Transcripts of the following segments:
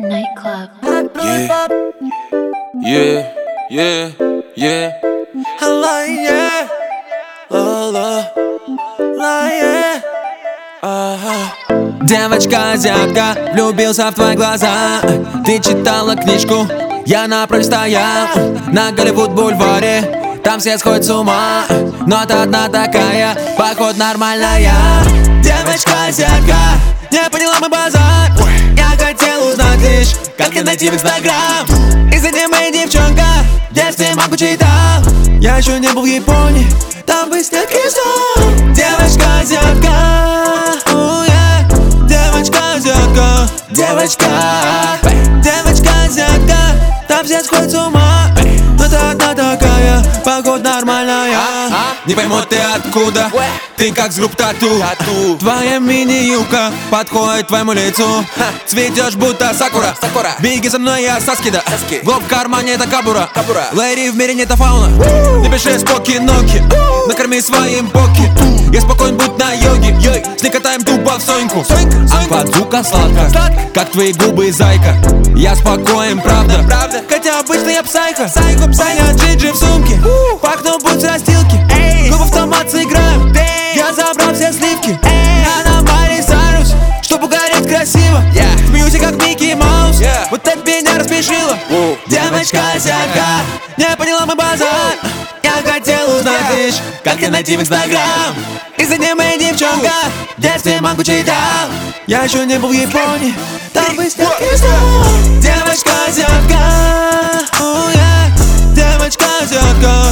Nightclub. Yeah. Yeah. Девочка, азиатка, влюбился в твои глаза. Ты читала книжку, я напротив стоял на Голливуд-бульваре, там все сходят с ума, но ты одна такая, поход нормальная. Девочка, азиатка, не поняла мой базар. Я хотел узнать лишь, как я найти в Инстаграм. Из-за тебя моя девчонка, в детстве мангу читал. Я еще не был в Японии, там бы снег и сон. Девочка, азиатка, девочка, девочка, азиатка, там все сходят с ума, но ты одна такая, погода нормальная. Не пойму ты откуда, ты как с групп тату. Твоя мини-юбка подходит твоему лицу, цветешь будто сакура. Беги за мной, я Саскида. Лоб в кармане, это кабура. Лэри в мире нет фауна. Не пиши споки-ноки, накорми своим боки. Я спокоен, будь на йоге, сникатаем тупо в соньку. Аквадука сладко, как твои губы, зайка. Я спокоен, правда, хотя обычно я псайха. Саня, джиджи в сумке, пахну будь растилки. Мы в автомат сыграем, я забрал все сливки. Я на Майли Сайрус, чтоб угореть красиво. В мьюзе как Микки Маус, вот это меня распешило. Девочка, азиатка, не поняла мой базар. Я хотел узнать лишь, как я найти в Инстаграм. Из-за нее моя девчонка, в детстве мангу читал. Я еще не был в Японии, там бы снег и сон. Девочка, азиатка, девочка, азиатка,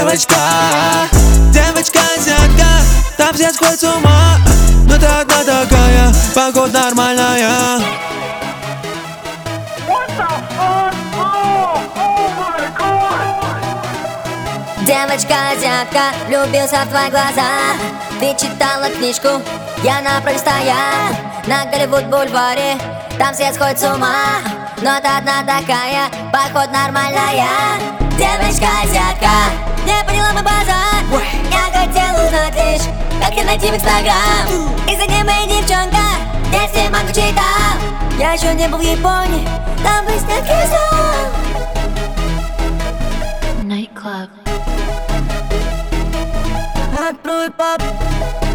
девочка, азиатка, там все сходят с ума, но ты одна такая, погода нормальная. Девочка, азиатка, влюбился в твои глаза. Ты читала книжку, я напротив стоял на Голливуд-бульваре, там все сходят с ума, но ты одна такая, поход нормальная. Девочка, азиатка, не поняла мой базар. Я хотел узнать лишь, как я найти в Инстаграм. Из-за нее моя девчонка, в детстве мангу читал. Я еще не был в Японии, там бы снег и сон. Nightclub. Открой пап.